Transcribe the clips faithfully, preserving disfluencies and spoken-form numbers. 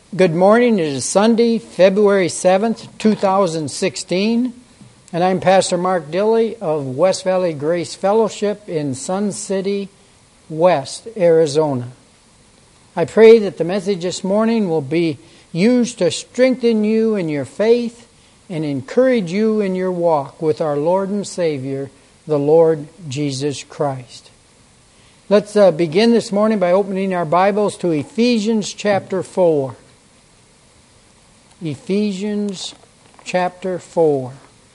Good morning. It is Sunday, February seventh, two thousand sixteen, and I'm Pastor Mark Dilley of West Valley Grace Fellowship in Sun City, West, Arizona. I pray that the message this morning will be used to strengthen you in your faith and encourage you in your walk with our Lord and Savior, the Lord Jesus Christ. Let's uh, begin this morning by opening our Bibles to Ephesians chapter four. Ephesians chapter four.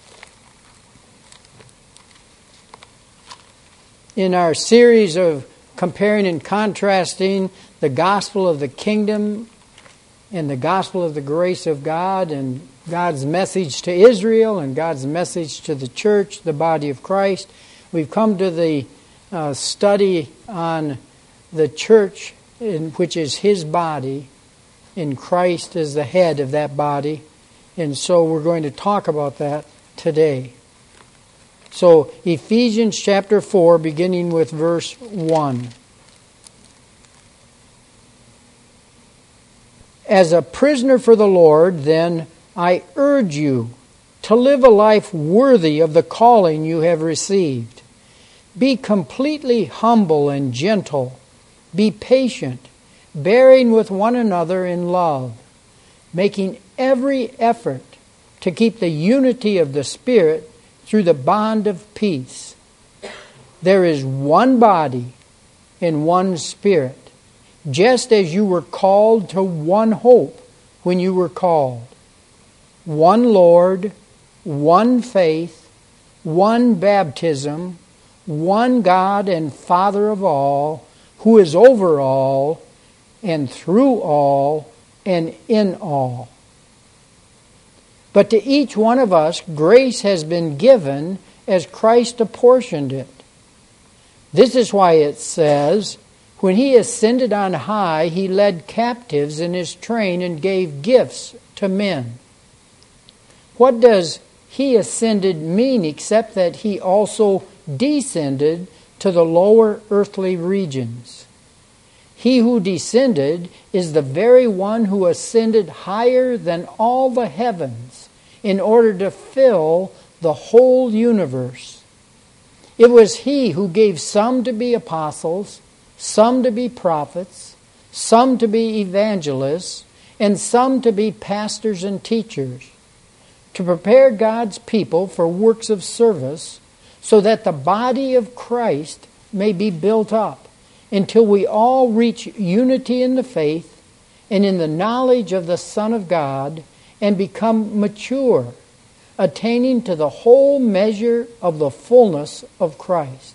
In our series of comparing and contrasting the gospel of the kingdom and the gospel of the grace of God and God's message to Israel and God's message to the church, the body of Christ, we've come to the uh, study on the church, in, which is His body, and Christ is the head of that body. And so we're going to talk about that today. So Ephesians chapter four, beginning with verse one. As a prisoner for the Lord, then, I urge you to live a life worthy of the calling you have received. Be completely humble and gentle. Be patient, bearing with one another in love, making every effort to keep the unity of the Spirit through the bond of peace. There is one body and one Spirit, just as you were called to one hope when you were called. One Lord, one faith, one baptism, one God and Father of all, who is over all, and through all, and in all. But to each one of us, grace has been given as Christ apportioned it. This is why it says, when He ascended on high, He led captives in His train and gave gifts to men. What does He ascended mean except that He also descended to the lower earthly regions? He who descended is the very one who ascended higher than all the heavens in order to fill the whole universe. It was He who gave some to be apostles, some to be prophets, some to be evangelists, and some to be pastors and teachers, to prepare God's people for works of service, so that the body of Christ may be built up, until we all reach unity in the faith and in the knowledge of the Son of God and become mature, attaining to the whole measure of the fullness of Christ.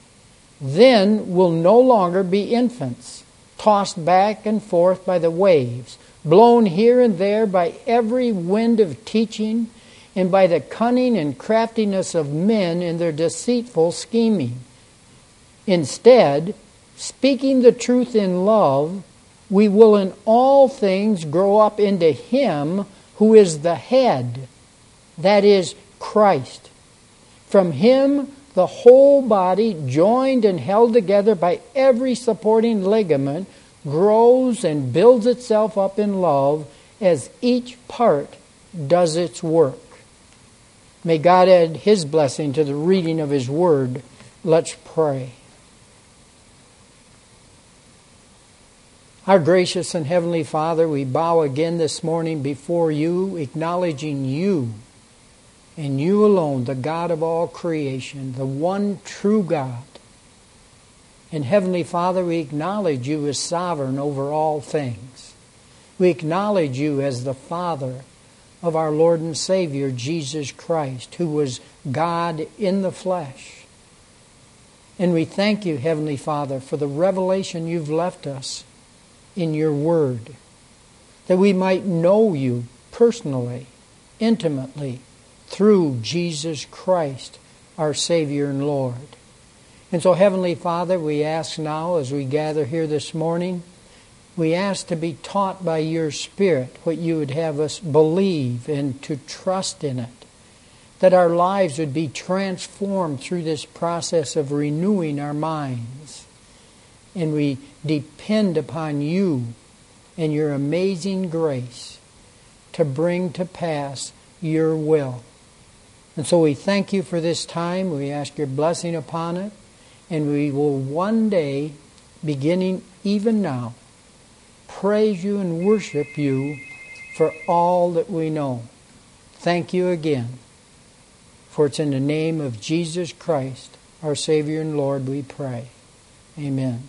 Then we'll no longer be infants, tossed back and forth by the waves, blown here and there by every wind of teaching and by the cunning and craftiness of men in their deceitful scheming. Instead, speaking the truth in love, we will in all things grow up into Him who is the head, that is, Christ. From Him, the whole body, joined and held together by every supporting ligament, grows and builds itself up in love as each part does its work. May God add His blessing to the reading of His Word. Let's pray. Our gracious and heavenly Father, we bow again this morning before You, acknowledging You and You alone, the God of all creation, the one true God. And Heavenly Father, we acknowledge You as sovereign over all things. We acknowledge You as the Father of our Lord and Savior, Jesus Christ, who was God in the flesh. And we thank You, Heavenly Father, for the revelation You've left us in Your Word, that we might know You personally, intimately, through Jesus Christ, our Savior and Lord. And so, Heavenly Father, we ask now as we gather here this morning, we ask to be taught by Your Spirit what You would have us believe and to trust in it, that our lives would be transformed through this process of renewing our minds. And we depend upon You and your amazing grace to bring to pass your will. And so we thank you for this time. We ask your blessing upon it. And we will one day, beginning even now, praise you and worship you for all that we know. Thank you again. For it's in the name of Jesus Christ, our Savior and Lord, we pray. Amen.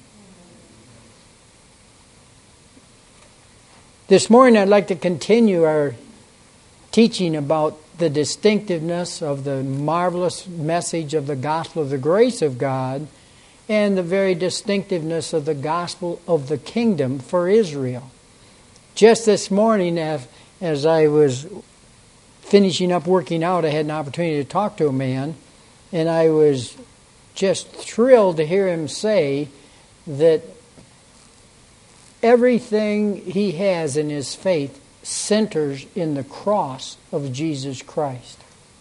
This morning I'd like to continue our teaching about the distinctiveness of the marvelous message of the gospel of the grace of God and the very distinctiveness of the gospel of the kingdom for Israel. Just this morning, as, as I was finishing up working out, I had an opportunity to talk to a man, and I was just thrilled to hear him say that everything he has in his faith centers in the cross of Jesus Christ.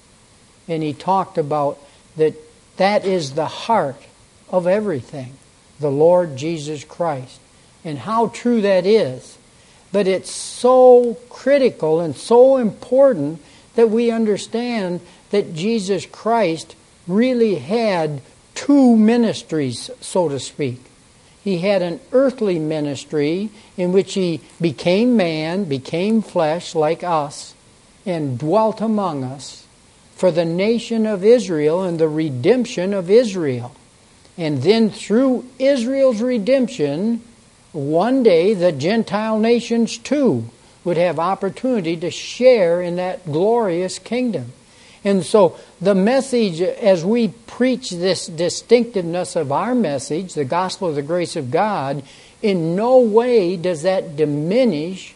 And he talked about that that is the heart of everything, the Lord Jesus Christ, and how true that is. But it's so critical and so important that we understand that Jesus Christ really had two ministries, so to speak. He had an earthly ministry in which he became man, became flesh like us, and dwelt among us for the nation of Israel and the redemption of Israel. And then through Israel's redemption, one day the Gentile nations too would have opportunity to share in that glorious kingdom. And so the message, as we preach this distinctiveness of our message, the gospel of the grace of God, in no way does that diminish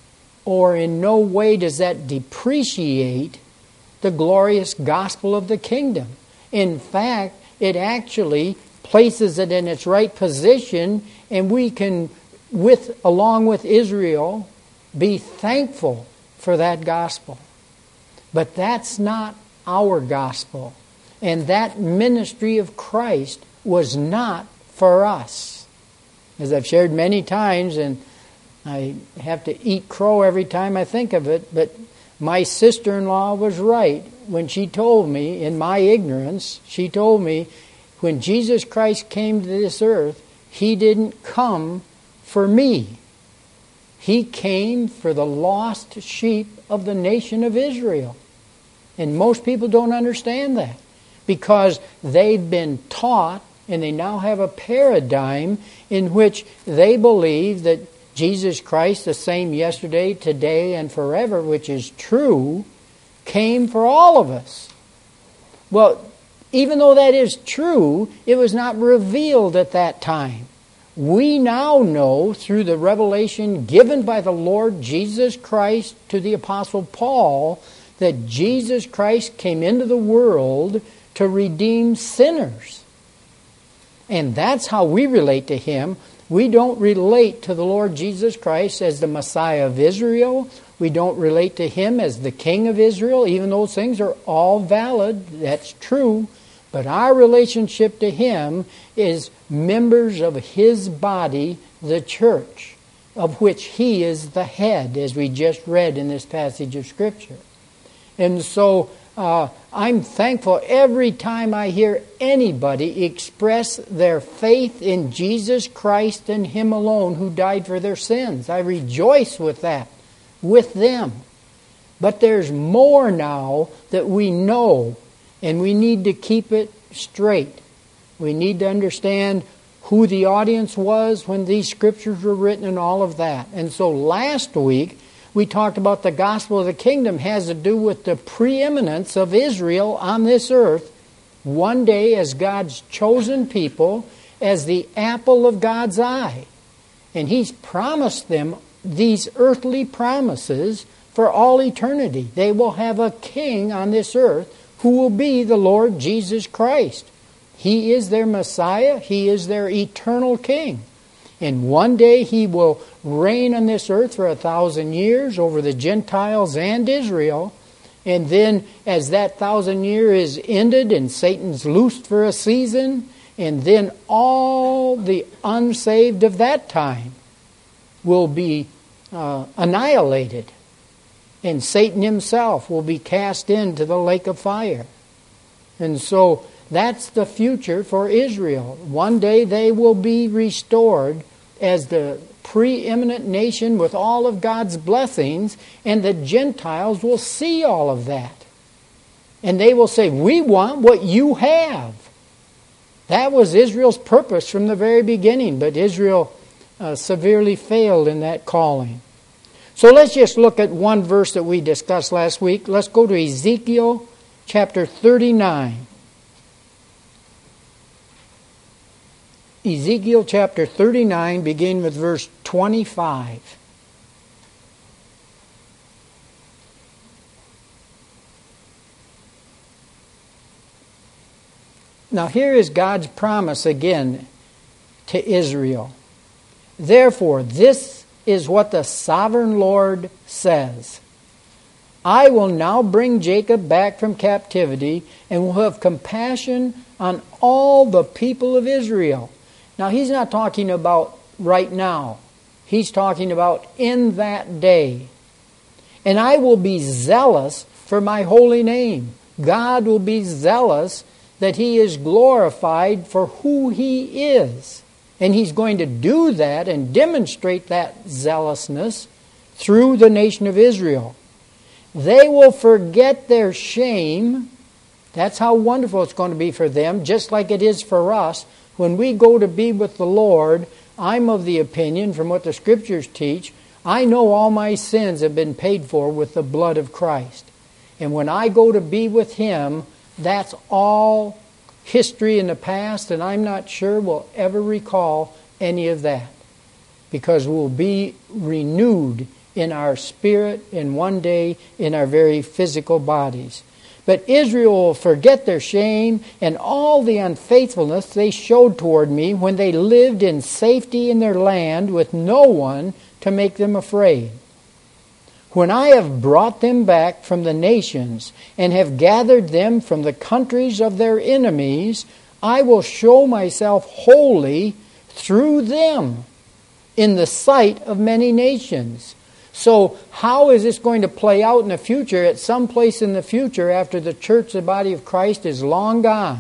or in no way does that depreciate the glorious gospel of the kingdom. In fact, it actually places it in its right position, and we can, with along with Israel, be thankful for that gospel. But that's not our gospel. And that ministry of Christ was not for us. As I've shared many times, and I have to eat crow every time I think of it, but my sister-in-law was right when she told me, in my ignorance, she told me, when Jesus Christ came to this earth, He didn't come for me. He came for the lost sheep of the nation of Israel. And most people don't understand that because they've been taught and they now have a paradigm in which they believe that Jesus Christ, the same yesterday, today, and forever, which is true, came for all of us. Well, even though that is true, it was not revealed at that time. We now know through the revelation given by the Lord Jesus Christ to the Apostle Paul that Jesus Christ came into the world to redeem sinners. And that's how we relate to Him. We don't relate to the Lord Jesus Christ as the Messiah of Israel. We don't relate to Him as the King of Israel, even though those things are all valid. That's true. But our relationship to Him is members of His body, the church, of which He is the head, as we just read in this passage of Scripture. And so uh, I'm thankful every time I hear anybody express their faith in Jesus Christ and Him alone who died for their sins. I rejoice with that, with them. But there's more now that we know, and we need to keep it straight. We need to understand who the audience was when these scriptures were written and all of that. And so last week, we talked about the gospel of the kingdom has to do with the preeminence of Israel on this earth, one day as God's chosen people, as the apple of God's eye. And He's promised them these earthly promises for all eternity. They will have a king on this earth who will be the Lord Jesus Christ. He is their Messiah. He is their eternal king. And one day He will reign on this earth for a thousand years over the Gentiles and Israel. And then as that thousand year is ended and Satan's loosed for a season, and then all the unsaved of that time will be uh, annihilated. And Satan himself will be cast into the lake of fire. And so that's the future for Israel. One day they will be restored as the preeminent nation with all of God's blessings, and the Gentiles will see all of that. And they will say, we want what you have. That was Israel's purpose from the very beginning, but Israel uh, severely failed in that calling. So let's just look at one verse that we discussed last week. Let's go to Ezekiel chapter thirty-nine. Ezekiel chapter thirty-nine, beginning with verse twenty-five. Now here is God's promise again to Israel. Therefore, this is what the sovereign Lord says. I will now bring Jacob back from captivity and will have compassion on all the people of Israel. Now he's not talking about right now. He's talking about in that day. And I will be zealous for my holy name. God will be zealous that He is glorified for who He is. And He's going to do that and demonstrate that zealousness through the nation of Israel. They will forget their shame. That's how wonderful it's going to be for them, just like it is for us. When we go to be with the Lord, I'm of the opinion, from what the Scriptures teach, I know all my sins have been paid for with the blood of Christ. And when I go to be with Him, that's all history in the past, and I'm not sure we'll ever recall any of that, because we'll be renewed in our spirit and one day in our very physical bodies. But Israel will forget their shame and all the unfaithfulness they showed toward me when they lived in safety in their land with no one to make them afraid. When I have brought them back from the nations and have gathered them from the countries of their enemies, I will show myself holy through them in the sight of many nations. So how is this going to play out in the future? At some place in the future, after the church, the body of Christ, is long gone,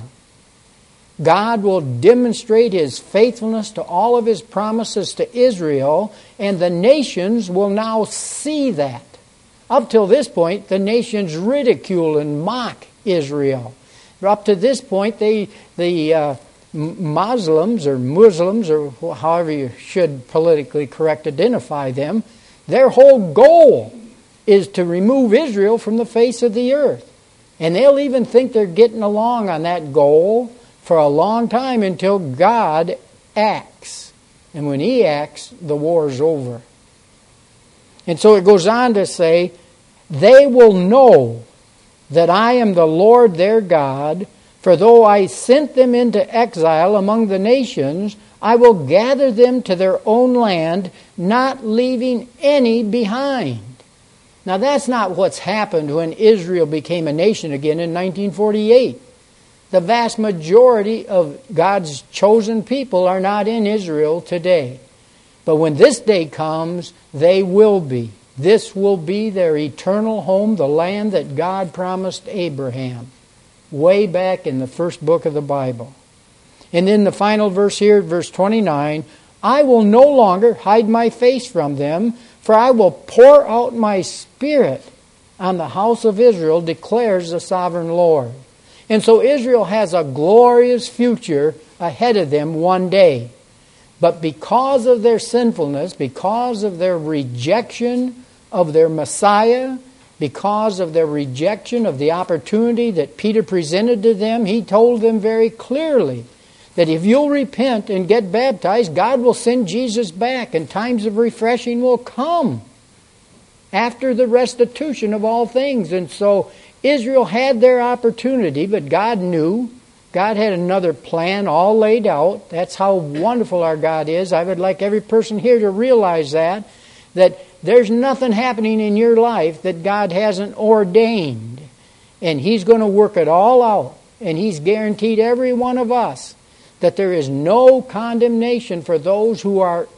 God will demonstrate His faithfulness to all of His promises to Israel, and the nations will now see that. Up till this point, the nations ridicule and mock Israel. Up to this point, they, the uh, Muslims or Muslims, or however you should politically correct identify them, their whole goal is to remove Israel from the face of the earth. And they'll even think they're getting along on that goal for a long time until God acts. And when He acts, the war's over. And so it goes on to say, they will know that I am the Lord their God, for though I sent them into exile among the nations, I will gather them to their own land, not leaving any behind. Now that's not what's happened when Israel became a nation again in nineteen forty-eight. The vast majority of God's chosen people are not in Israel today. But when this day comes, they will be. This will be their eternal home, the land that God promised Abraham, way back in the first book of the Bible. And then the final verse here, verse twenty-nine, I will no longer hide my face from them, for I will pour out my Spirit on the house of Israel, declares the sovereign Lord. And so Israel has a glorious future ahead of them one day. But because of their sinfulness, because of their rejection of their Messiah, because of their rejection of the opportunity that Peter presented to them, he told them very clearly that if you'll repent and get baptized, God will send Jesus back and times of refreshing will come after the restitution of all things. And so Israel had their opportunity, but God knew. God had another plan all laid out. That's how wonderful our God is. I would like every person here to realize that, that there's nothing happening in your life that God hasn't ordained. And He's going to work it all out. And He's guaranteed every one of us that there is no condemnation for those who are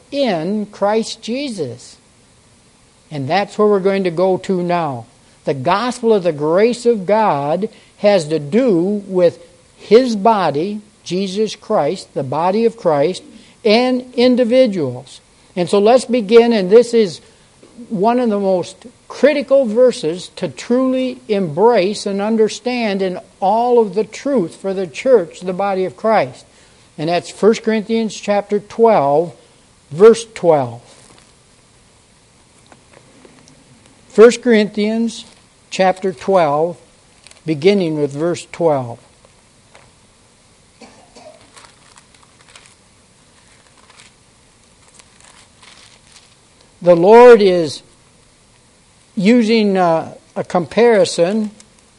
in Christ Jesus. And that's where we're going to go to now. The gospel of the grace of God has to do with His body, Jesus Christ, the body of Christ, and individuals. And so let's begin, and this is one of the most critical verses to truly embrace and understand in all of the truth for the church, the body of Christ. And that's First Corinthians chapter twelve, verse twelve. First Corinthians chapter twelve, beginning with verse twelve. The Lord is using uh, a comparison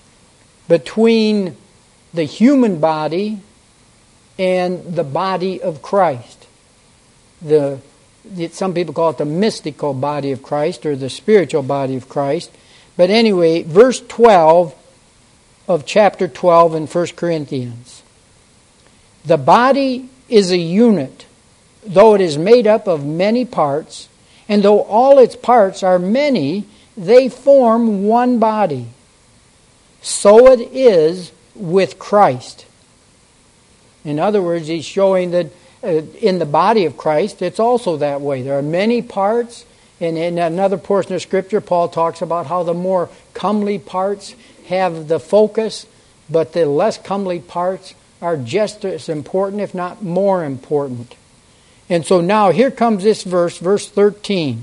between the human body and the body of Christ. The, the some people call it the mystical body of Christ or the spiritual body of Christ. But anyway, verse twelve of chapter twelve in First Corinthians. The body is a unit, though it is made up of many parts, and though all its parts are many, they form one body. So it is with Christ. In other words, he's showing that uh, in the body of Christ, it's also that way. There are many parts, and in another portion of Scripture, Paul talks about how the more comely parts have the focus, but the less comely parts are just as important, if not more important. And so now here comes this verse, verse thirteen.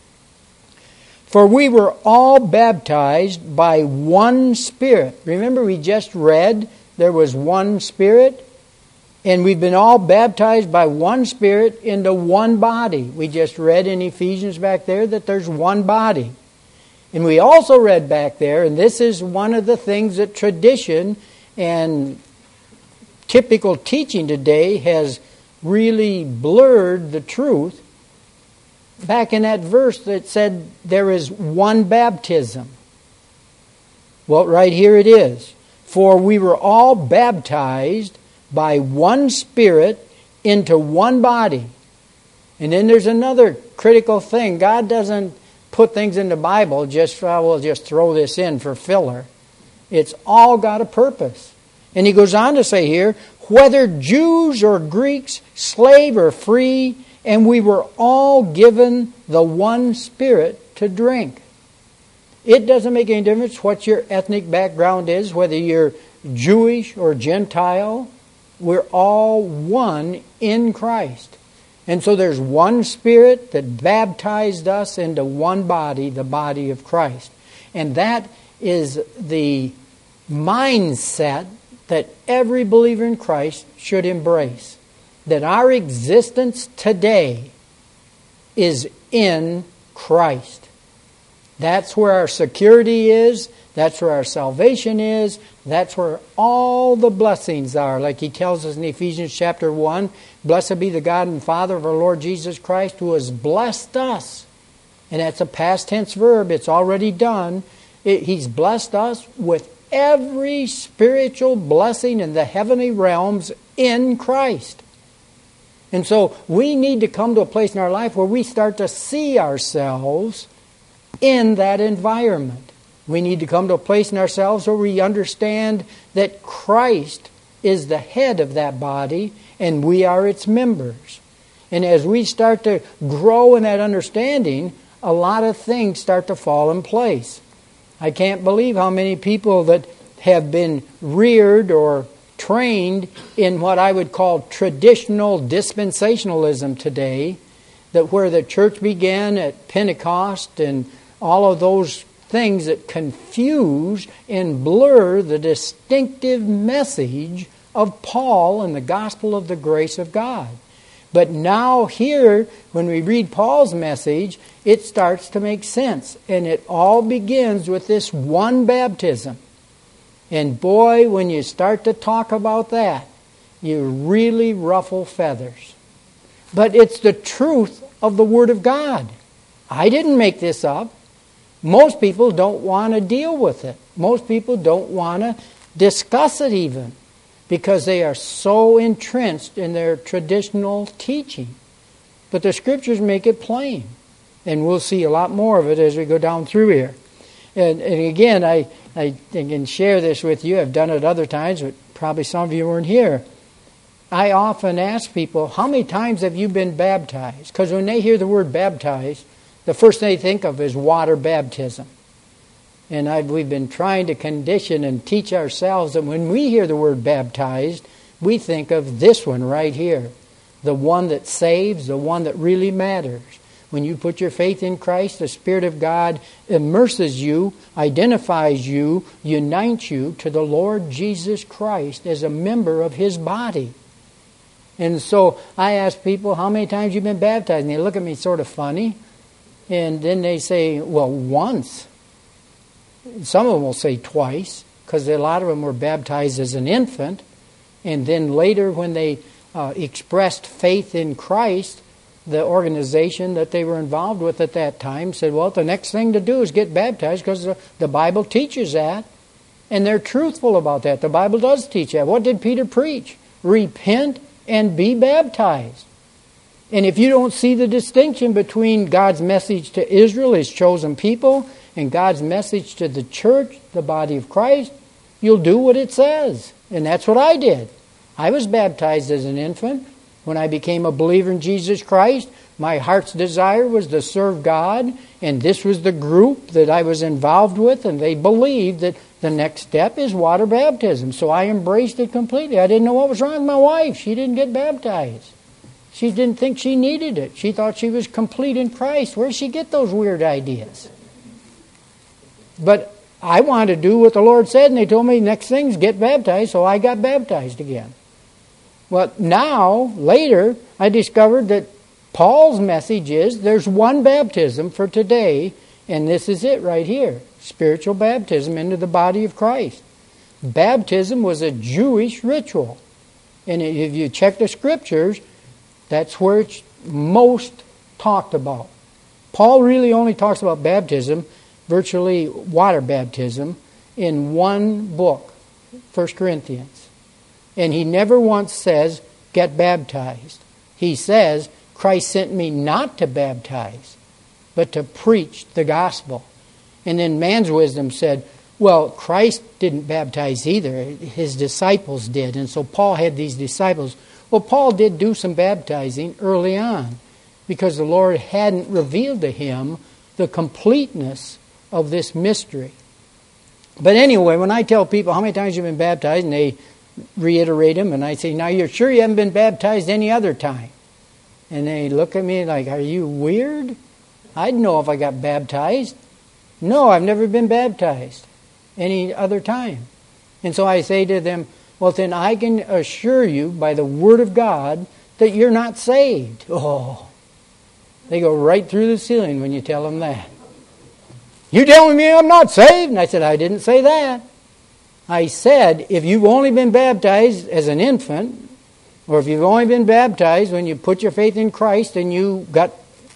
For we were all baptized by one Spirit. Remember we just read there was one Spirit? And we've been all baptized by one Spirit into one body. We just read in Ephesians back there that there's one body. And we also read back there, and this is one of the things that tradition and typical teaching today has really blurred the truth. Back in that verse that said there is one baptism. Well, right here it is. For we were all baptized by one Spirit into one body. And then there's another critical thing. God doesn't put things in the Bible just, I will just throw this in for filler. It's all got a purpose. And he goes on to say here, whether Jews or Greeks, slave or free, and we were all given the one Spirit to drink. It doesn't make any difference what your ethnic background is, whether you're Jewish or Gentile. We're all one in Christ. And so there's one Spirit that baptized us into one body, the body of Christ. And that is the mindset that every believer in Christ should embrace. That our existence today is in Christ. That's where our security is. That's where our salvation is. That's where all the blessings are. Like he tells us in Ephesians chapter one, blessed be the God and Father of our Lord Jesus Christ, who has blessed us. And that's a past tense verb. It's already done. It, he's blessed us with every spiritual blessing in the heavenly realms in Christ. And so we need to come to a place in our life where we start to see ourselves in that environment. We need to come to a place in ourselves where we understand that Christ is the head of that body and we are its members. And as we start to grow in that understanding, a lot of things start to fall in place. I can't believe how many people that have been reared or trained in what I would call traditional dispensationalism today, that where the church began at Pentecost and all of those things that confuse and blur the distinctive message of Paul and the gospel of the grace of God. But now here, when we read Paul's message, it starts to make sense. And it all begins with this one baptism. And boy, when you start to talk about that, you really ruffle feathers. But it's the truth of the Word of God. I didn't make this up. Most people don't want to deal with it. Most people don't want to discuss it even, because they are so entrenched in their traditional teaching. But the Scriptures make it plain. And we'll see a lot more of it as we go down through here. And, and again, I, I can share this with you. I've done it other times, but probably some of you weren't here. I often ask people, how many times have you been baptized? Because when they hear the word baptized, the first thing they think of is water baptism. And I've, we've been trying to condition and teach ourselves that when we hear the word baptized, we think of this one right here. The one that saves, the one that really matters. When you put your faith in Christ, the Spirit of God immerses you, identifies you, unites you to the Lord Jesus Christ as a member of His body. And so I ask people, how many times you've been baptized? And they look at me sort of funny. And then they say, well, once. Some of them will say twice, because a lot of them were baptized as an infant. And then later when they uh, expressed faith in Christ, the organization that they were involved with at that time said, well, the next thing to do is get baptized, because the, the Bible teaches that. And they're truthful about that. The Bible does teach that. What did Peter preach? Repent and be baptized. And if you don't see the distinction between God's message to Israel, His chosen people, and God's message to the church, the body of Christ, you'll do what it says. And that's what I did. I was baptized as an infant. When I became a believer in Jesus Christ, my heart's desire was to serve God, and this was the group that I was involved with, and they believed that the next step is water baptism. So I embraced it completely. I didn't know what was wrong with my wife. She didn't get baptized. She didn't think she needed it. She thought she was complete in Christ. Where did she get those weird ideas? But I wanted to do what the Lord said, and they told me next thing is get baptized, so I got baptized again. Well, now, later, I discovered that Paul's message is there's one baptism for today, and this is it right here. Spiritual baptism into the body of Christ. Baptism was a Jewish ritual. And if you check the Scriptures, that's where it's most talked about. Paul really only talks about baptism, virtually water baptism, in one book, First Corinthians. And he never once says, get baptized. He says, Christ sent me not to baptize, but to preach the gospel. And then man's wisdom said, well, Christ didn't baptize either. His disciples did. And so Paul had these disciples. Well, Paul did do some baptizing early on because the Lord hadn't revealed to him the completeness of this mystery. But anyway, when I tell people how many times you've been baptized, and they reiterate them, and I say, now you're sure you haven't been baptized any other time? And they look at me like, are you weird? I'd know if I got baptized. No, I've never been baptized any other time. And so I say to them, well, then I can assure you by the Word of God that you're not saved. Oh, they go right through the ceiling when you tell them that. You telling me I'm not saved? And I said, I didn't say that. I said, if you've only been baptized as an infant, or if you've only been baptized when you put your faith in Christ and you got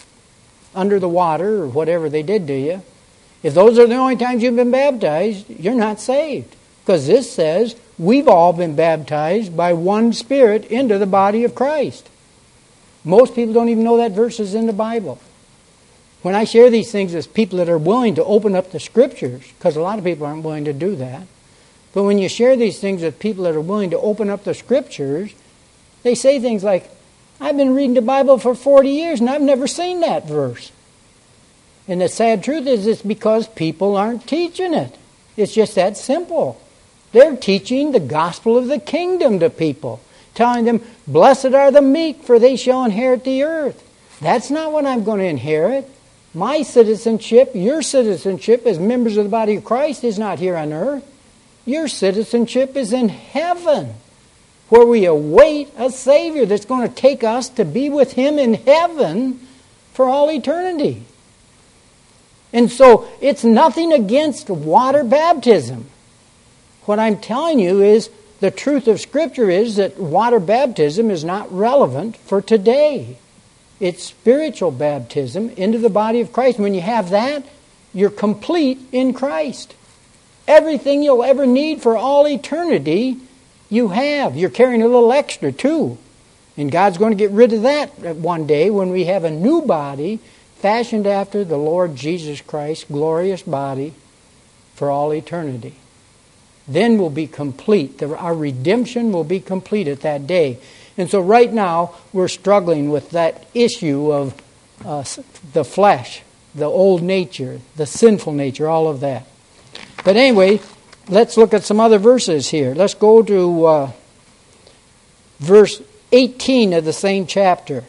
under the water or whatever they did to you, if those are the only times you've been baptized, you're not saved. Because this says we've all been baptized by one Spirit into the body of Christ. Most people don't even know that verse is in the Bible. When I share these things with people that are willing to open up the Scriptures, because a lot of people aren't willing to do that, but when you share these things with people that are willing to open up the Scriptures, they say things like, I've been reading the Bible for forty years and I've never seen that verse. And the sad truth is it's because people aren't teaching it. It's just that simple. They're teaching the gospel of the kingdom to people, telling them, blessed are the meek, for they shall inherit the earth. That's not what I'm going to inherit. My citizenship, your citizenship as members of the body of Christ is not here on earth. Your citizenship is in heaven, where we await a Savior that's going to take us to be with Him in heaven for all eternity. And so it's nothing against water baptism. What I'm telling you is the truth of Scripture is that water baptism is not relevant for today. It's spiritual baptism into the body of Christ. When you have that, you're complete in Christ. Everything you'll ever need for all eternity, you have. You're carrying a little extra too. And God's going to get rid of that one day when we have a new body fashioned after the Lord Jesus Christ's glorious body for all eternity. Then we'll be complete. Our redemption will be complete at that day. And so right now, we're struggling with that issue of uh, the flesh, the old nature, the sinful nature, all of that. But anyway, let's look at some other verses here. Let's go to uh, verse eighteen of the same chapter.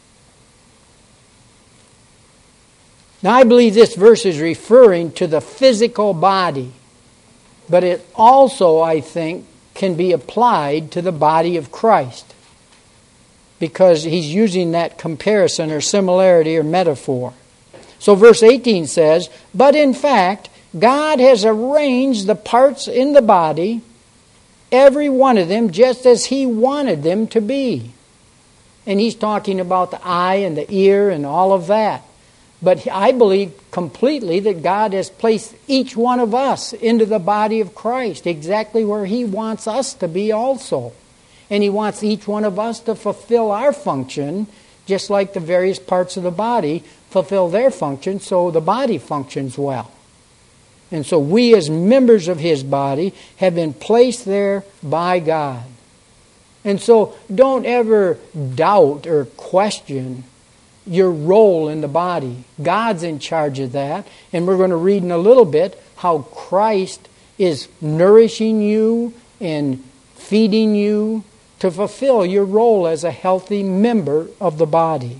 Now, I believe this verse is referring to the physical body, but it also, I think, can be applied to the body of Christ, because he's using that comparison or similarity or metaphor. So verse eighteen says, "But in fact, God has arranged the parts in the body, every one of them, just as He wanted them to be." And he's talking about the eye and the ear and all of that. But I believe completely that God has placed each one of us into the body of Christ, exactly where He wants us to be also. And He wants each one of us to fulfill our function, just like the various parts of the body fulfill their function, so the body functions well. And so we, as members of His body, have been placed there by God. And so don't ever doubt or question your role in the body. God's in charge of that. And we're going to read in a little bit how Christ is nourishing you and feeding you to fulfill your role as a healthy member of the body.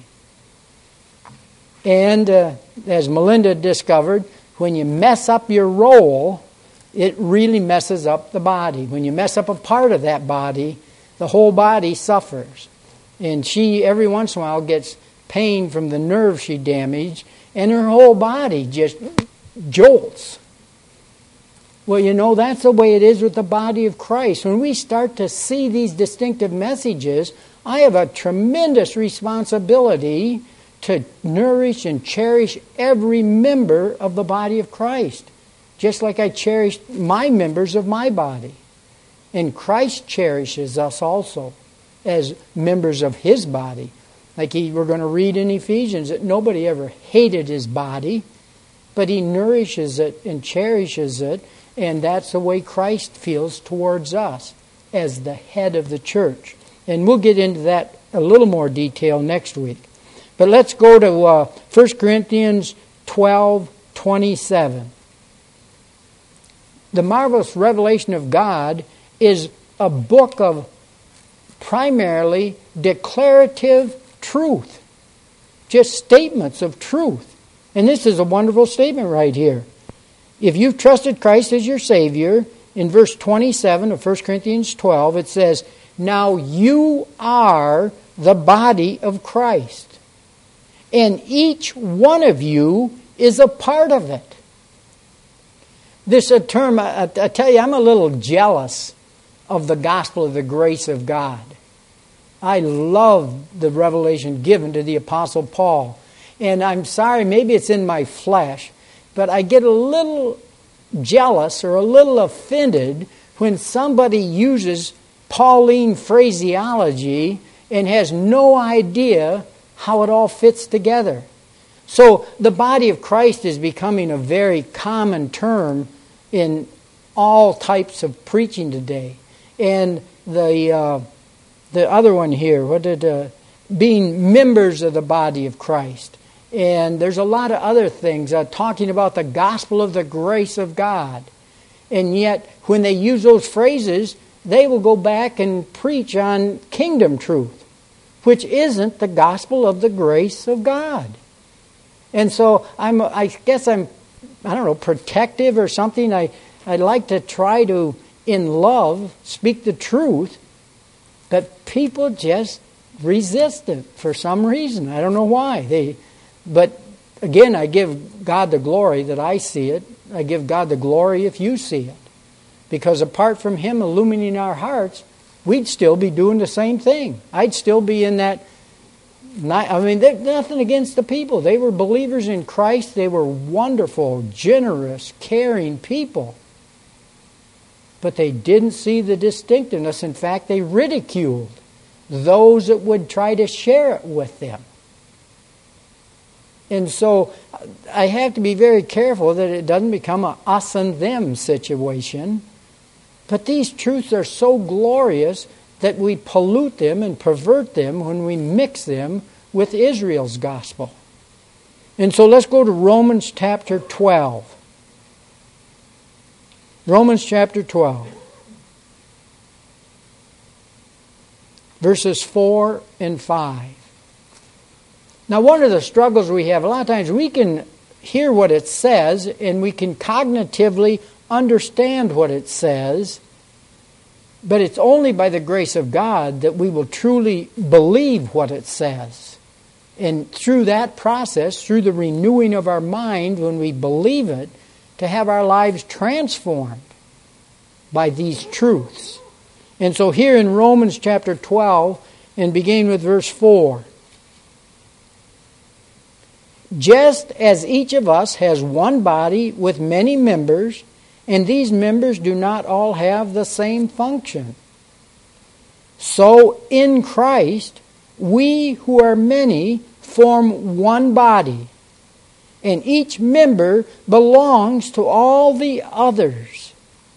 And uh, as Melinda discovered, when you mess up your role, it really messes up the body. When you mess up a part of that body, the whole body suffers. And she, every once in a while, gets pain from the nerve she damaged, and her whole body just jolts. Well, you know, that's the way it is with the body of Christ. When we start to see these distinctive messages, I have a tremendous responsibility to nourish and cherish every member of the body of Christ, just like I cherish my members of my body. And Christ cherishes us also as members of His body. Like he, we're going to read in Ephesians that nobody ever hated his body, but he nourishes it and cherishes it, and that's the way Christ feels towards us as the head of the church. And we'll get into that a little more detail next week. But let's go to uh, First Corinthians twelve twenty-seven. The marvelous revelation of God is a book of primarily declarative truth. Just statements of truth. And this is a wonderful statement right here. If you've trusted Christ as your Savior, in verse twenty-seven of First Corinthians twelve, it says, "Now you are the body of Christ, and each one of you is a part of it." This a term, I, I tell you, I'm a little jealous of the gospel of the grace of God. I love the revelation given to the Apostle Paul. And I'm sorry, maybe it's in my flesh, but I get a little jealous or a little offended when somebody uses Pauline phraseology and has no idea how it all fits together. So the body of Christ is becoming a very common term in all types of preaching today. And the uh, the other one here, what did uh, being members of the body of Christ. And there's a lot of other things uh, talking about the gospel of the grace of God. And yet, when they use those phrases, they will go back and preach on kingdom truth, which isn't the gospel of the grace of God. And so I'm, I guess I'm, I don't know, protective or something. I, I like to try to, in love, speak the truth, but people just resist it for some reason. I don't know why. They, but again, I give God the glory that I see it. I give God the glory if you see it. Because apart from Him illuminating our hearts, we'd still be doing the same thing. I'd still be in that. I mean, there's nothing against the people. They were believers in Christ. They were wonderful, generous, caring people. But they didn't see the distinctiveness. In fact, they ridiculed those that would try to share it with them. And so I have to be very careful that it doesn't become a us and them situation. But these truths are so glorious that we pollute them and pervert them when we mix them with Israel's gospel. And so let's go to Romans chapter twelve. Romans chapter twelve. Verses four and five. Now, one of the struggles we have, a lot of times we can hear what it says and we can cognitively understand what it says, but it's only by the grace of God that we will truly believe what it says. And through that process, through the renewing of our mind when we believe it, to have our lives transformed by these truths. And so here in Romans chapter twelve, and beginning with verse four, just as each of us has one body with many members, and these members do not all have the same function, so in Christ we who are many form one body, and each member belongs to all the others.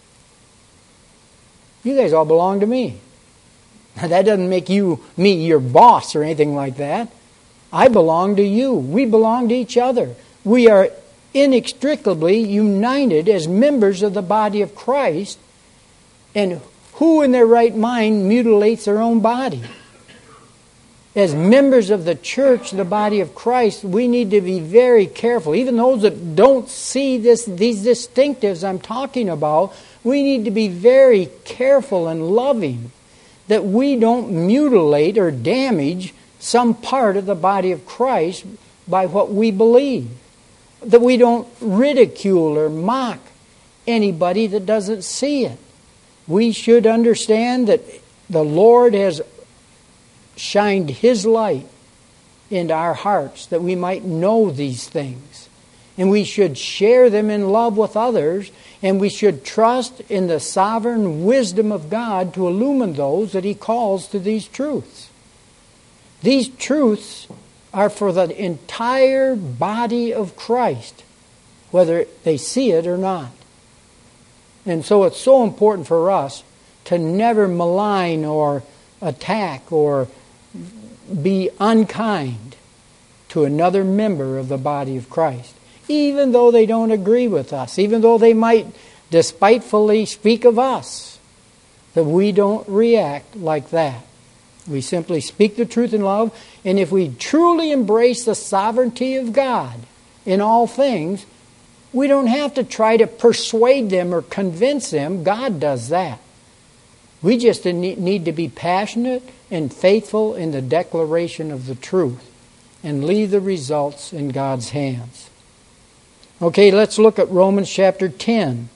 You guys all belong to me. That doesn't make you me your boss or anything like that. I belong to you. We belong to each other. We are inextricably united as members of the body of Christ. And who in their right mind mutilates their own body? As members of the church, the body of Christ, we need to be very careful. Even those that don't see this, these distinctives I'm talking about, we need to be very careful and loving that we don't mutilate or damage some part of the body of Christ by what we believe. That we don't ridicule or mock anybody that doesn't see it. We should understand that the Lord has shined His light into our hearts that we might know these things. And we should share them in love with others, and we should trust in the sovereign wisdom of God to illumine those that He calls to these truths. These truths are for the entire body of Christ, whether they see it or not. And so it's so important for us to never malign or attack or be unkind to another member of the body of Christ, even though they don't agree with us, even though they might despitefully speak of us, that we don't react like that. We simply speak the truth in love, and if we truly embrace the sovereignty of God in all things, we don't have to try to persuade them or convince them. God does that. We just need to be passionate and faithful in the declaration of the truth and leave the results in God's hands. Okay, let's look at Romans chapter ten.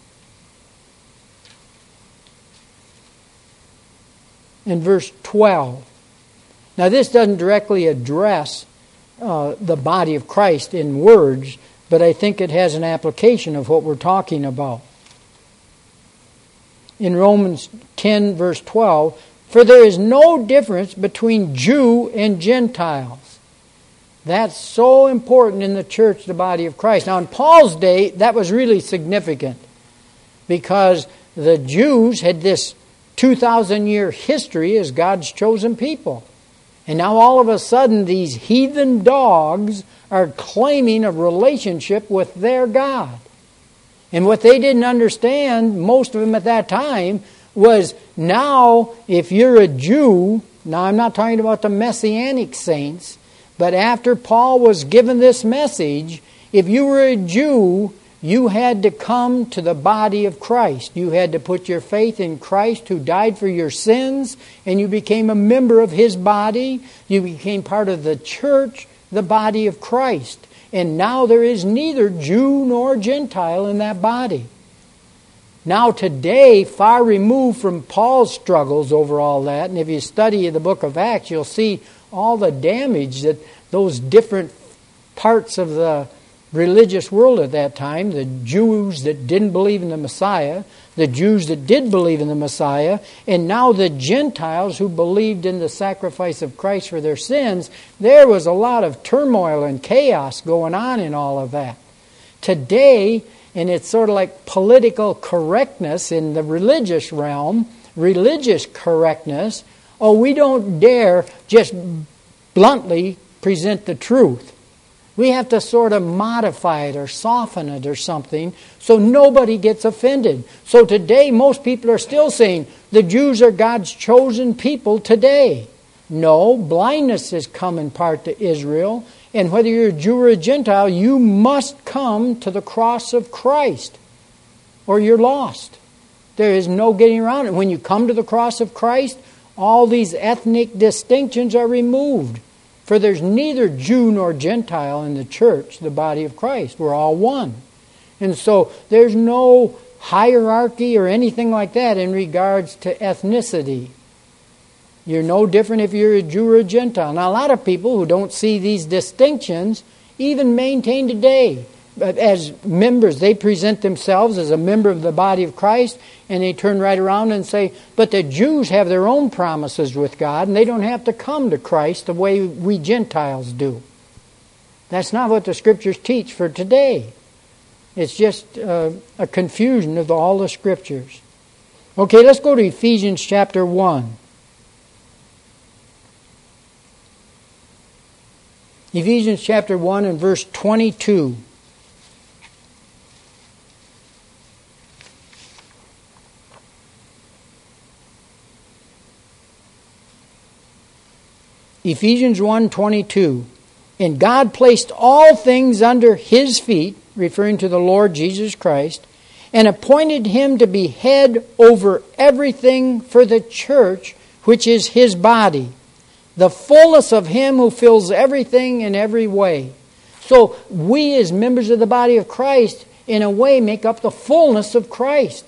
In verse twelve. Now this doesn't directly address uh, the body of Christ in words, but I think it has an application of what we're talking about. In Romans ten verse twelve, for there is no difference between Jew and Gentiles. That's so important in the church, the body of Christ. Now in Paul's day, that was really significant because the Jews had this two thousand year history as God's chosen people. And now all of a sudden these heathen dogs are claiming a relationship with their God. And what they didn't understand, most of them at that time, was now if you're a Jew, now I'm not talking about the Messianic saints, but after Paul was given this message, if you were a Jew, you had to come to the body of Christ. You had to put your faith in Christ who died for your sins, and you became a member of His body. You became part of the church, the body of Christ. And now there is neither Jew nor Gentile in that body. Now today, far removed from Paul's struggles over all that, and if you study the book of Acts, you'll see all the damage that those different parts of the religious world at that time, the Jews that didn't believe in the Messiah, the Jews that did believe in the Messiah, and now the Gentiles who believed in the sacrifice of Christ for their sins. There was a lot of turmoil and chaos going on in all of that. Today, and it's sort of like political correctness in the religious realm, religious correctness, oh, we don't dare just bluntly present the truth. We have to sort of modify it or soften it or something so nobody gets offended. So today most people are still saying the Jews are God's chosen people today. No, blindness has come in part to Israel. And whether you're a Jew or a Gentile, you must come to the cross of Christ or you're lost. There is no getting around it. When you come to the cross of Christ, all these ethnic distinctions are removed. For there's neither Jew nor Gentile in the church, the body of Christ. We're all one. And so there's no hierarchy or anything like that in regards to ethnicity. You're no different if you're a Jew or a Gentile. Now, a lot of people who don't see these distinctions even maintain today. As members, they present themselves as a member of the body of Christ, and they turn right around and say, but the Jews have their own promises with God, and they don't have to come to Christ the way we Gentiles do. That's not what the Scriptures teach for today. It's just uh, a confusion of all the Scriptures. Okay, let's go to Ephesians chapter one. Ephesians chapter one and verse twenty-two. Ephesians one twenty-two. And God placed all things under His feet, referring to the Lord Jesus Christ, and appointed Him to be head over everything for the church, which is His body, the fullness of Him who fills everything in every way. So we as members of the body of Christ, in a way, make up the fullness of Christ.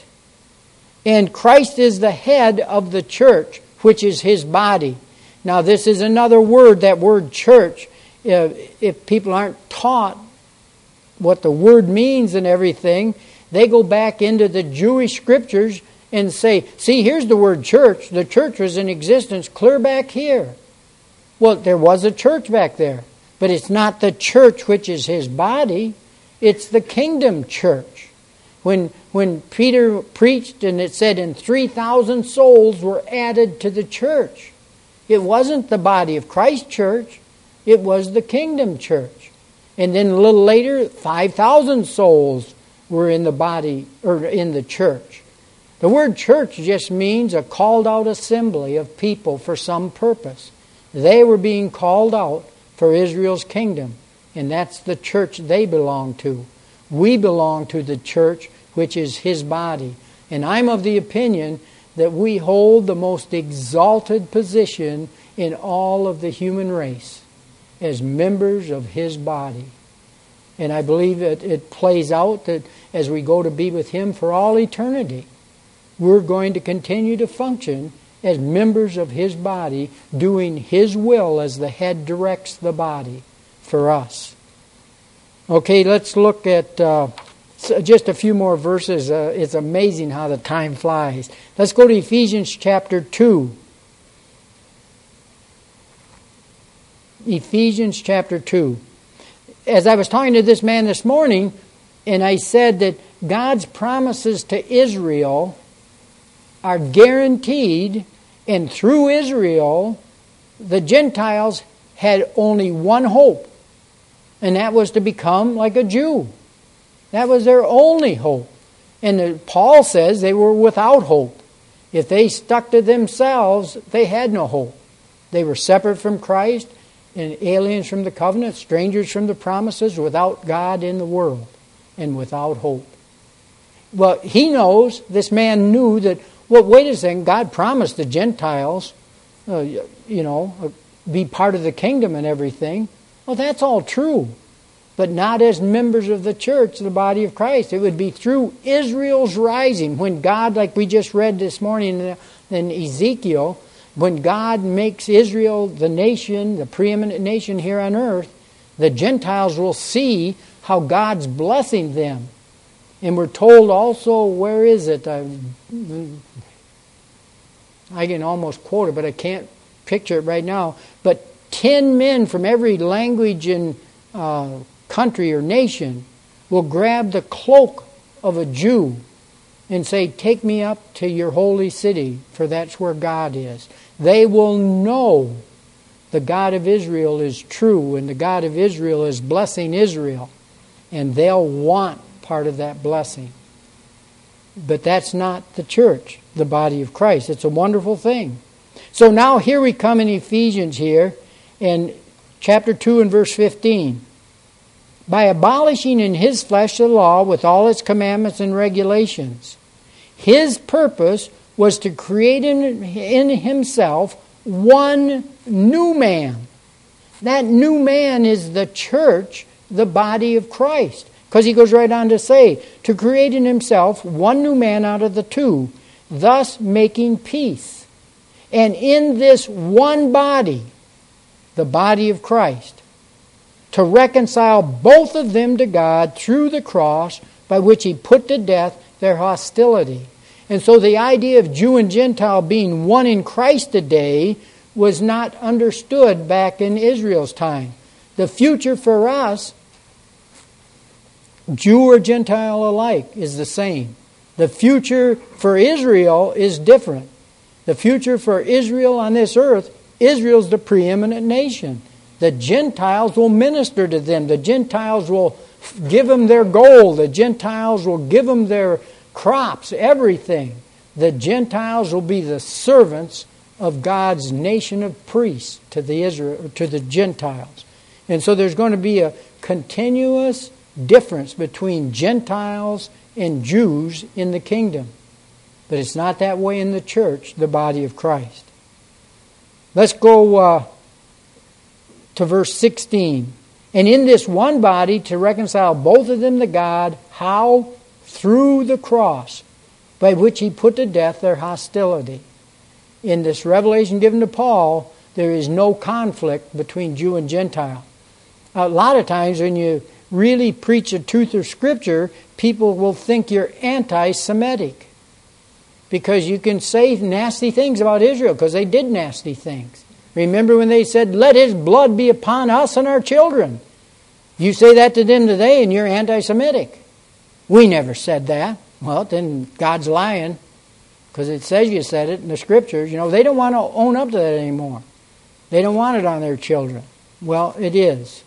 And Christ is the head of the church, which is His body. Now, this is another word, that word church. Uh, if people aren't taught what the word means and everything, they go back into the Jewish scriptures and say, see, here's the word church. The church was in existence clear back here. Well, there was a church back there, but it's not the church which is His body. It's the kingdom church. When, when Peter preached and it said, and three thousand souls were added to the church. It wasn't the body of Christ church. It was the kingdom church. And then a little later, five thousand souls were in the body, or in the church. The word church just means a called out assembly of people for some purpose. They were being called out for Israel's kingdom. And that's the church they belong to. We belong to the church, which is His body. And I'm of the opinion that we hold the most exalted position in all of the human race as members of His body. And I believe that it plays out that as we go to be with Him for all eternity, we're going to continue to function as members of His body, doing His will as the head directs the body for us. Okay, let's look at Uh, So just a few more verses. Uh, it's amazing how the time flies. Let's go to Ephesians chapter two. Ephesians chapter two. As I was talking to this man this morning, and I said that God's promises to Israel are guaranteed, and through Israel, the Gentiles had only one hope, and that was to become like a Jew. That was their only hope. And Paul says they were without hope. If they stuck to themselves, they had no hope. They were separate from Christ and aliens from the covenant, strangers from the promises, without God in the world and without hope. Well, he knows, this man knew that, well, wait a second, God promised the Gentiles, uh, you know, be part of the kingdom and everything. Well, that's all true. But not as members of the church, the body of Christ. It would be through Israel's rising. When God, like we just read this morning in Ezekiel, when God makes Israel the nation, the preeminent nation here on earth, the Gentiles will see how God's blessing them. And we're told also, where is it? I, I can almost quote it, but I can't picture it right now. But ten men from every language and uh, country or nation will grab the cloak of a Jew and say, take me up to your holy city, for that's where God is. They will know the God of Israel is true, and the God of Israel is blessing Israel, and they'll want part of that blessing. But that's not the church, the body of Christ. It's a wonderful thing. So now here we come in Ephesians here, in chapter two and verse fifteen. By abolishing in his flesh the law with all its commandments and regulations. His purpose was to create in, in himself one new man. That new man is the church, the body of Christ. Because he goes right on to say, to create in himself one new man out of the two, thus making peace. And in this one body, the body of Christ, to reconcile both of them to God through the cross, by which he put to death their hostility. And so the idea of Jew and Gentile being one in Christ today was not understood back in Israel's time. The future for us, Jew or Gentile alike, is the same. The future for Israel is different. The future for Israel on this earth, Israel's the preeminent nation. The Gentiles will minister to them. The Gentiles will give them their gold. The Gentiles will give them their crops, everything. The Gentiles will be the servants of God's nation of priests to the Israel, to the Gentiles. And so there's going to be a continuous difference between Gentiles and Jews in the kingdom. But it's not that way in the church, the body of Christ. Let's go uh, to verse sixteen. And in this one body to reconcile both of them to God, how? Through the cross, by which he put to death their hostility. In this revelation given to Paul, there is no conflict between Jew and Gentile. A lot of times when you really preach a truth of Scripture, people will think you're anti-Semitic. Because you can say nasty things about Israel, because they did nasty things. Remember when they said, let his blood be upon us and our children. You say that to them today and you're anti-Semitic. We never said that. Well, then God's lying, because it says you said it in the Scriptures. You know, they don't want to own up to that anymore. They don't want it on their children. Well, it is.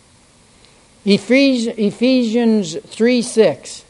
Ephesians three six.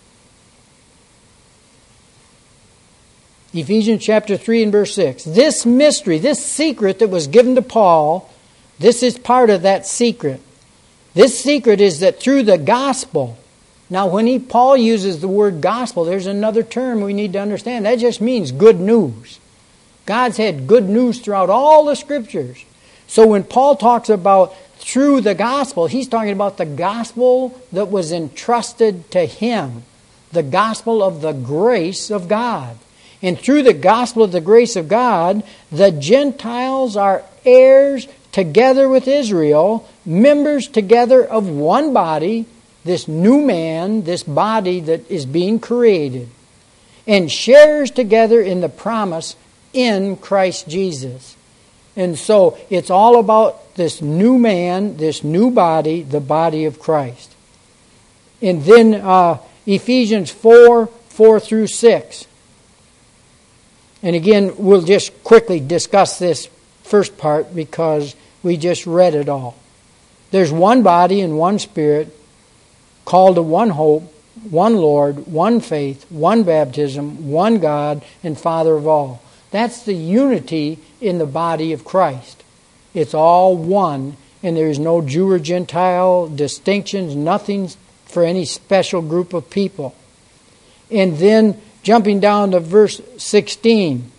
Ephesians chapter three and verse six. This mystery, this secret that was given to Paul, this is part of that secret. This secret is that through the gospel. Now, when he, Paul uses the word gospel, there's another term we need to understand. That just means good news. God's had good news throughout all the Scriptures. So when Paul talks about through the gospel, he's talking about the gospel that was entrusted to him. The gospel of the grace of God. And through the gospel of the grace of God, the Gentiles are heirs together with Israel, members together of one body, this new man, this body that is being created, and shares together in the promise in Christ Jesus. And so it's all about this new man, this new body, the body of Christ. And then uh, Ephesians four, four through six. And again, we'll just quickly discuss this first part because we just read it all. There's one body and one Spirit, called to one hope, one Lord, one faith, one baptism, one God, and Father of all. That's the unity in the body of Christ. It's all one, and there is no Jew or Gentile distinctions, nothing for any special group of people. And then jumping down to verse sixteen.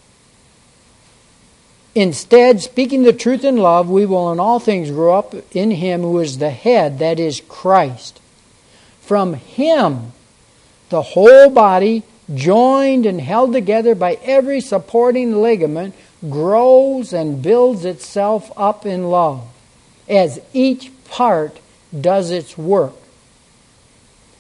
Instead, speaking the truth in love, we will in all things grow up in Him who is the head, that is Christ. From Him, the whole body, joined and held together by every supporting ligament, grows and builds itself up in love, as each part does its work.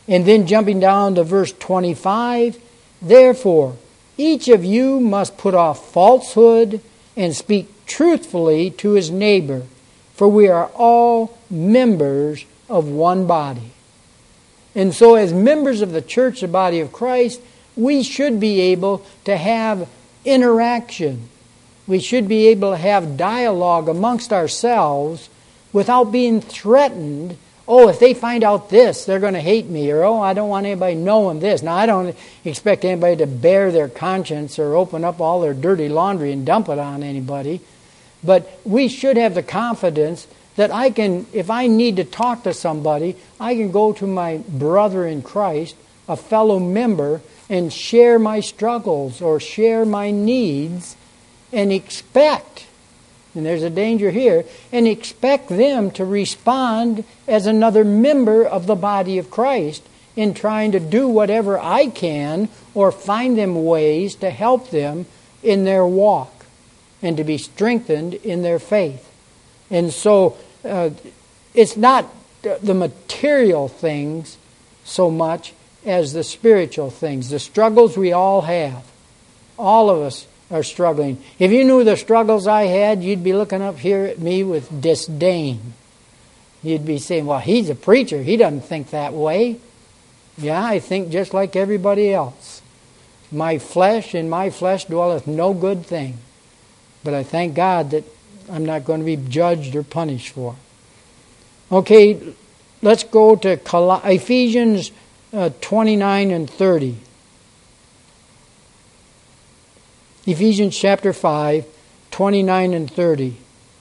And then jumping down to verse twenty-five, therefore, each of you must put off falsehood and speak truthfully to his neighbor, for we are all members of one body. And so as members of the church, the body of Christ, we should be able to have interaction. We should be able to have dialogue amongst ourselves without being threatened. Oh, if they find out this, they're going to hate me. Or, oh, I don't want anybody knowing this. Now, I don't expect anybody to bare their conscience or open up all their dirty laundry and dump it on anybody. But we should have the confidence that I can, if I need to talk to somebody, I can go to my brother in Christ, a fellow member, and share my struggles or share my needs and expect, and there's a danger here, and expect them to respond as another member of the body of Christ in trying to do whatever I can or find them ways to help them in their walk and to be strengthened in their faith. And so uh, it's not the material things so much as the spiritual things. The struggles we all have. All of us are struggling. If you knew the struggles I had, you'd be looking up here at me with disdain. You'd be saying, well, he's a preacher. He doesn't think that way. Yeah, I think just like everybody else. My flesh, in my flesh dwelleth no good thing. But I thank God that I'm not going to be judged or punished for it. Okay, let's go to Col- Ephesians uh, twenty-nine and thirty. Ephesians chapter five, twenty-nine and thirty.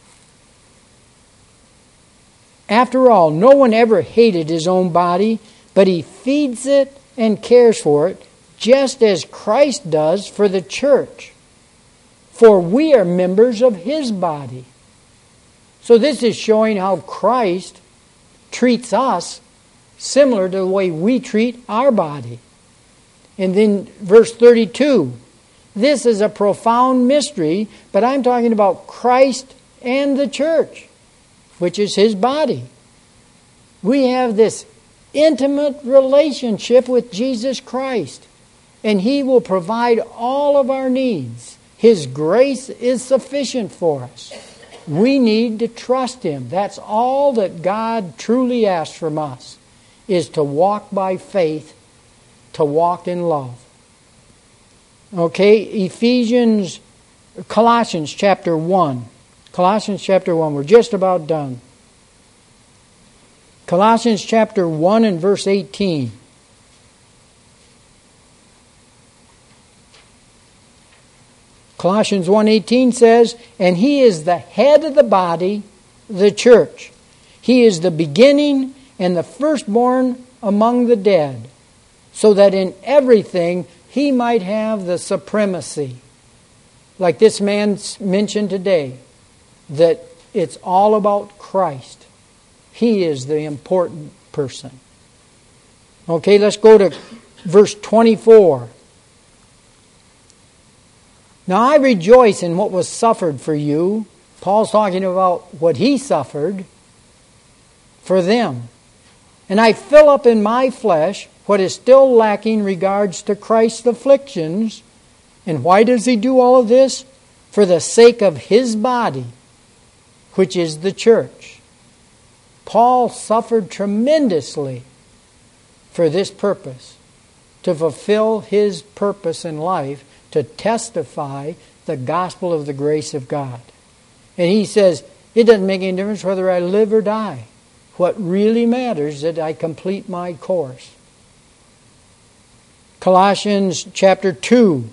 After all, no one ever hated his own body, but he feeds it and cares for it, just as Christ does for the church. For we are members of his body. So this is showing how Christ treats us similar to the way we treat our body. And then verse thirty-two. This is a profound mystery, but I'm talking about Christ and the church, which is his body. We have this intimate relationship with Jesus Christ, and he will provide all of our needs. His grace is sufficient for us. We need to trust him. That's all that God truly asks from us, is to walk by faith, to walk in love. Okay, Ephesians, Colossians chapter one. Colossians chapter one, we're just about done. Colossians chapter one and verse eighteen. Colossians one eighteen says, and he is the head of the body, the church. He is the beginning and the firstborn among the dead, so that in everything he might have the supremacy. Like this man mentioned today, that it's all about Christ. He is the important person. Okay, let's go to verse twenty-four. Now I rejoice in what was suffered for you. Paul's talking about what he suffered for them. And I fill up in my flesh what is still lacking in regards to Christ's afflictions. And why does he do all of this? For the sake of his body, which is the church. Paul suffered tremendously for this purpose, to fulfill his purpose in life, to testify the gospel of the grace of God. And he says, it doesn't make any difference whether I live or die. What really matters is that I complete my course. Colossians chapter two.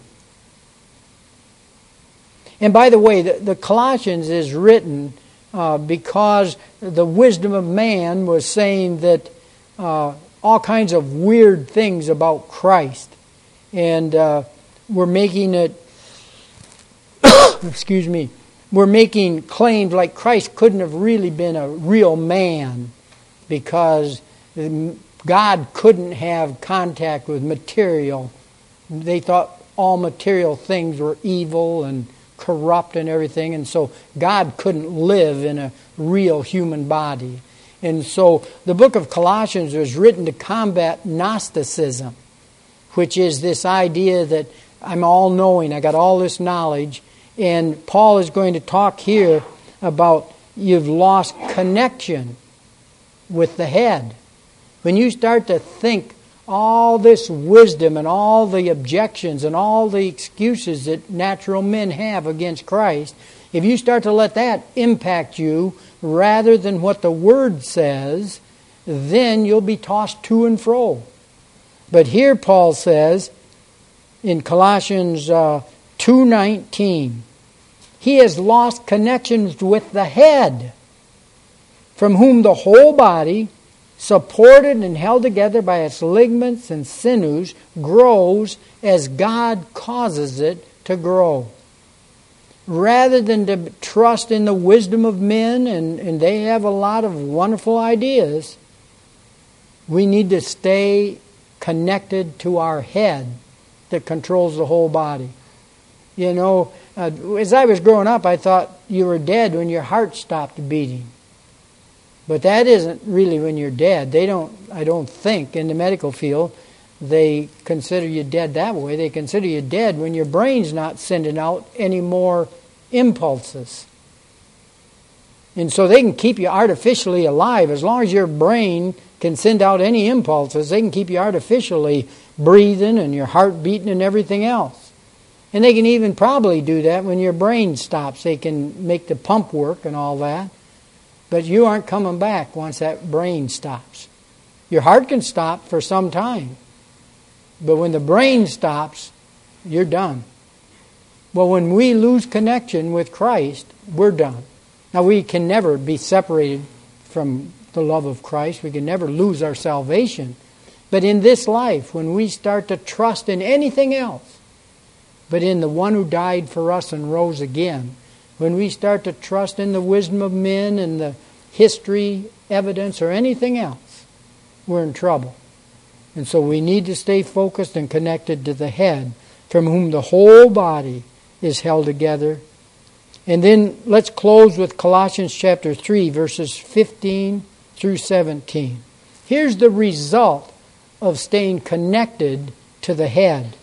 And by the way, the, the Colossians is written uh, because the wisdom of man was saying that uh, all kinds of weird things about Christ. And uh, we're making it, excuse me, we're making claims like Christ couldn't have really been a real man because God couldn't have contact with material. They thought all material things were evil and corrupt and everything, and so God couldn't live in a real human body. And so the book of Colossians was written to combat Gnosticism, which is this idea that I'm all-knowing, I got all this knowledge. And Paul is going to talk here about you've lost connection with the head. When you start to think all this wisdom and all the objections and all the excuses that natural men have against Christ, if you start to let that impact you rather than what the Word says, then you'll be tossed to and fro. But here Paul says in Colossians uh, two nineteen, he has lost connections with the head, from whom the whole body, supported and held together by its ligaments and sinews, grows as God causes it to grow. Rather than to trust in the wisdom of men, and, and they have a lot of wonderful ideas, we need to stay connected to our head that controls the whole body. You know, uh, as I was growing up, I thought you were dead when your heart stopped beating. But that isn't really when you're dead. They don't, I don't think, in the medical field, they consider you dead that way. They consider you dead when your brain's not sending out any more impulses. And so they can keep you artificially alive. As long as your brain can send out any impulses, they can keep you artificially breathing and your heart beating and everything else. And they can even probably do that when your brain stops. They can make the pump work and all that. But you aren't coming back once that brain stops. Your heart can stop for some time. But when the brain stops, you're done. Well, when we lose connection with Christ, we're done. Now, we can never be separated from the love of Christ. We can never lose our salvation. But in this life, when we start to trust in anything else, but in the one who died for us and rose again, when we start to trust in the wisdom of men and the history, evidence, or anything else, we're in trouble. And so we need to stay focused and connected to the head, from whom the whole body is held together. And then let's close with Colossians chapter three, verses fifteen through seventeen. Here's the result of staying connected to the head.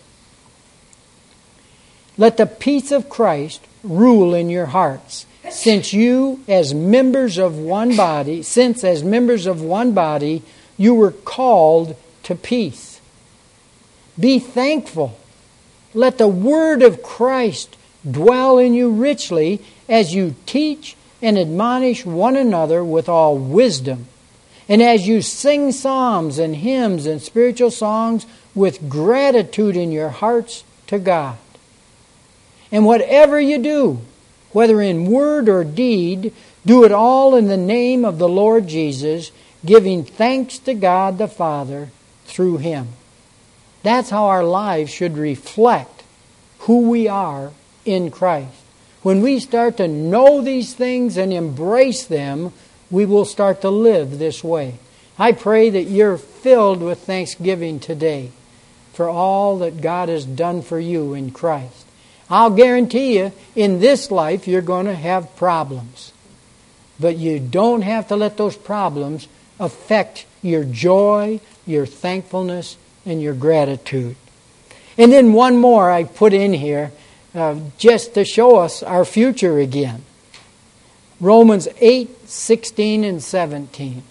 Let the peace of Christ rule in your hearts, since you, as members of one body, since as members of one body, you were called to peace. Be thankful. Let the word of Christ dwell in you richly as you teach and admonish one another with all wisdom, and as you sing psalms and hymns and spiritual songs with gratitude in your hearts to God. And whatever you do, whether in word or deed, do it all in the name of the Lord Jesus, giving thanks to God the Father through Him. That's how our lives should reflect who we are in Christ. When we start to know these things and embrace them, we will start to live this way. I pray that you're filled with thanksgiving today for all that God has done for you in Christ. I'll guarantee you, in this life, you're going to have problems. But you don't have to let those problems affect your joy, your thankfulness, and your gratitude. And then one more I put in here, uh, just to show us our future again. Romans eight, sixteen, and seventeen.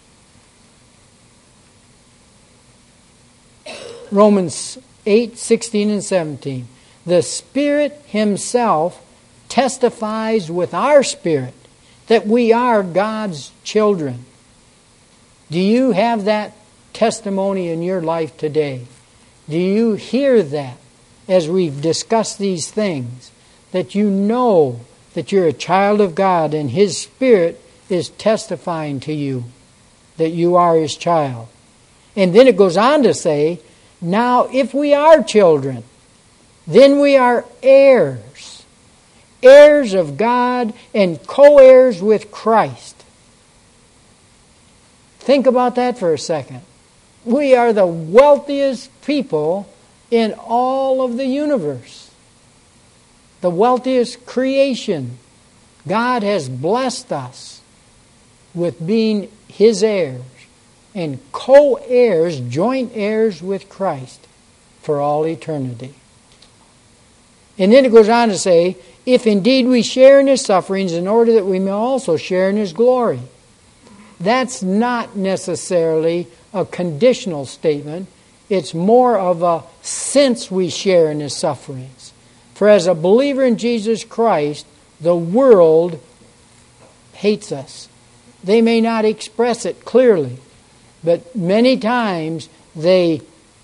Romans eight, sixteen, and seventeen. The Spirit Himself testifies with our spirit that we are God's children. Do you have that testimony in your life today? Do you hear that as we've discussed these things? That you know that you're a child of God and His Spirit is testifying to you that you are His child. And then it goes on to say, now if we are children, then we are heirs, heirs of God and co-heirs with Christ. Think about that for a second. We are the wealthiest people in all of the universe. The wealthiest creation. God has blessed us with being His heirs and co-heirs, joint heirs with Christ for all eternity. And then it goes on to say, if indeed we share in His sufferings, in order that we may also share in His glory. That's not necessarily a conditional statement. It's more of a since we share in His sufferings. For as a believer in Jesus Christ, the world hates us. They may not express it clearly, but many times they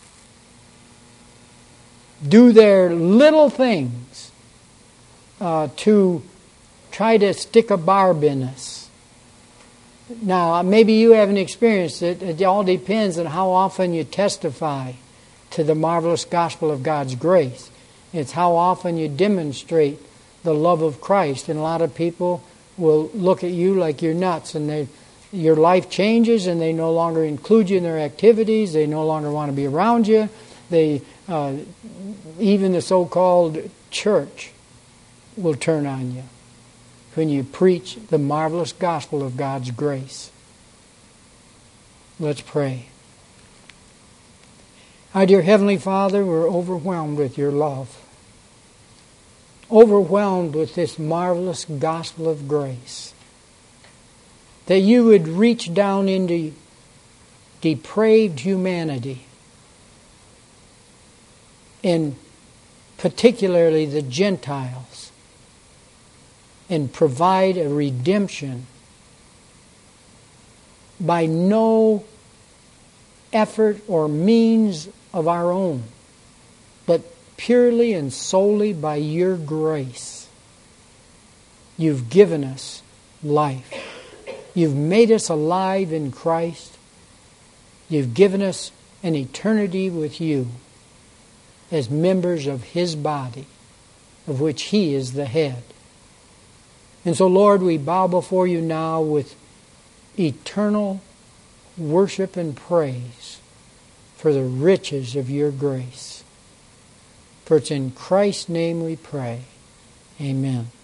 do their little things uh, to try to stick a barb in us. Now, maybe you haven't experienced it. It all depends on how often you testify to the marvelous gospel of God's grace. It's how often you demonstrate the love of Christ. And a lot of people will look at you like you're nuts, and they, your life changes, and they no longer include you in their activities. They no longer want to be around you. They, uh, even the so-called church will turn on you when you preach the marvelous gospel of God's grace. Let's pray. Our dear Heavenly Father, we're overwhelmed with your love. Overwhelmed with this marvelous gospel of grace. That you would reach down into depraved humanity, and particularly the Gentiles, and provide a redemption by no effort or means of our own, but purely and solely by your grace. You've given us life. You've made us alive in Christ. You've given us an eternity with you as members of His body, of which He is the head. And so, Lord, we bow before you now with eternal worship and praise for the riches of your grace. For it's in Christ's name we pray. Amen.